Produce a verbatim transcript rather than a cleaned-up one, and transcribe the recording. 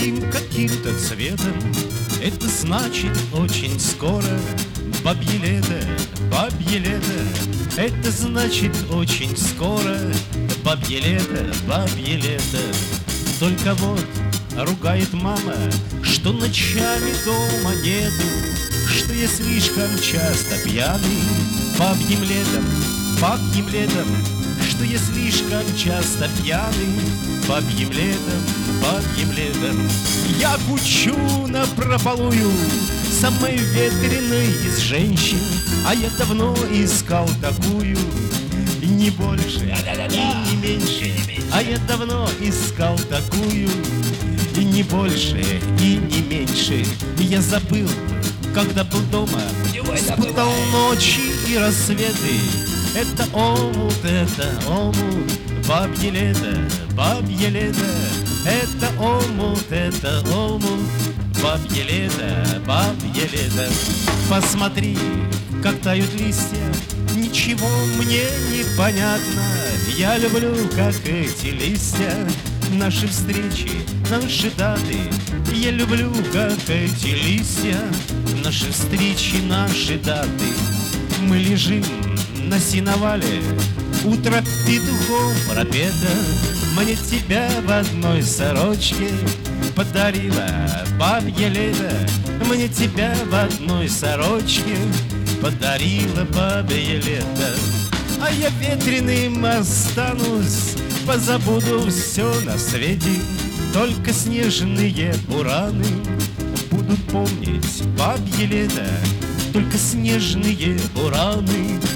таким каким-то цветом. Это значит очень скоро бабье лето, бабье лето. Это значит очень скоро бабье лето, бабье лето. Только вот ругает мама, что ночами дома нету, что я слишком часто пьяный бабьим летом, бабьим летом, что я слишком часто пьяный бабьим летом, бабьим летом. Я кучу напропалую самой ветреной из женщин, а я давно искал такую, и не больше, и не меньше. А я давно искал такую, и не больше, и не меньше. Я забыл, когда был дома, спутал ночи и рассветы. Это омут, это омут, бабье лето, бабье лето. Это омут, это омут, бабье лето, бабье лето. Посмотри, как тают листья, ничего мне не понятно. Я люблю, как эти листья, наши встречи, наши даты. Я люблю, как эти листья, наши встречи, наши даты. Мы лежим на сеновале, утро петухом пропета. Мне тебя в одной сорочке подарила бабье лето. Мне тебя в одной сорочке подарила бабье лето. А я ветреным останусь, позабуду все на свете. Только снежные бураны будут помнить бабье лето. Только снежные бураны